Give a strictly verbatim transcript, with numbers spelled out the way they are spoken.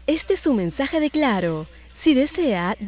Este es un mensaje de Claro. Si desea,